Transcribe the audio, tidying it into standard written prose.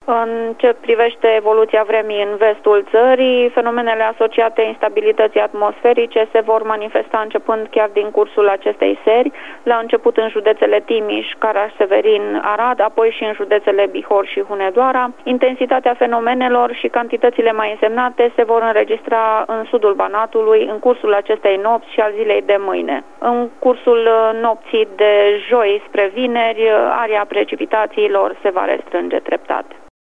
În ce privește evoluția vremii în vestul țării, fenomenele asociate instabilității atmosferice se vor manifesta începând chiar din cursul acestei seri, la început în județele Timiș, Caraș-Severin, Arad, apoi și în județele Bihor și Hunedoara. Intensitatea fenomenelor și cantitățile mai însemnate se vor înregistra în sudul Banatului în cursul acestei nopți și al zilei de mâine. În cursul nopții de joi spre vineri, area precipitațiilor se va restrânge treptat.